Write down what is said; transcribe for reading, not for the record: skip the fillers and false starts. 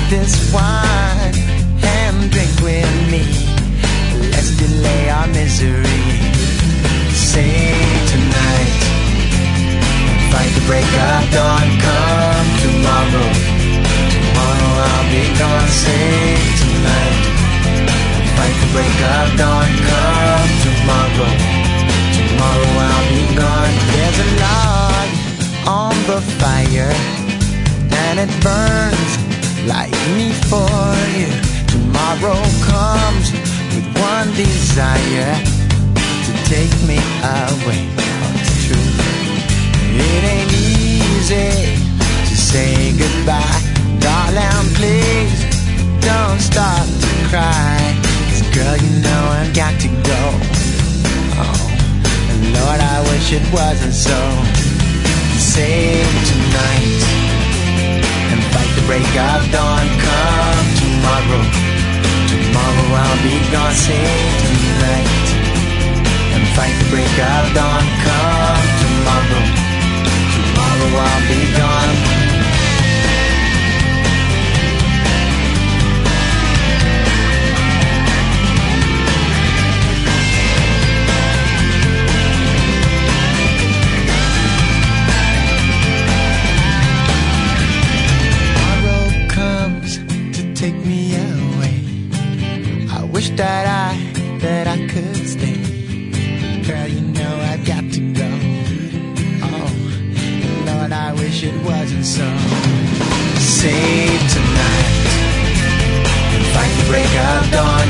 this wine and drink with me. Let's delay our misery. Save tonight, fight the break of dawn. Come tomorrow, tomorrow I'll be gone. Save tonight, fight the break of dawn. Come tomorrow, tomorrow I'll be gone. There's a log on the fire and it burns like me for you. Tomorrow comes with one desire, to take me away. Oh, it's true. It ain't easy to say goodbye. Darling, please don't start to cry. 'Cause girl, you know I've got to go. Oh, and Lord, I wish it wasn't so. Save tonight and fight the break of dawn. Come tomorrow, tomorrow I'll be gone. Save tonight and fight the break of dawn. Come tomorrow, tomorrow I'll be gone. Take me away. I wish that I could stay. Girl, you know I've got to go. Oh, Lord, I wish it wasn't so. Save tonight, fight the break of dawn.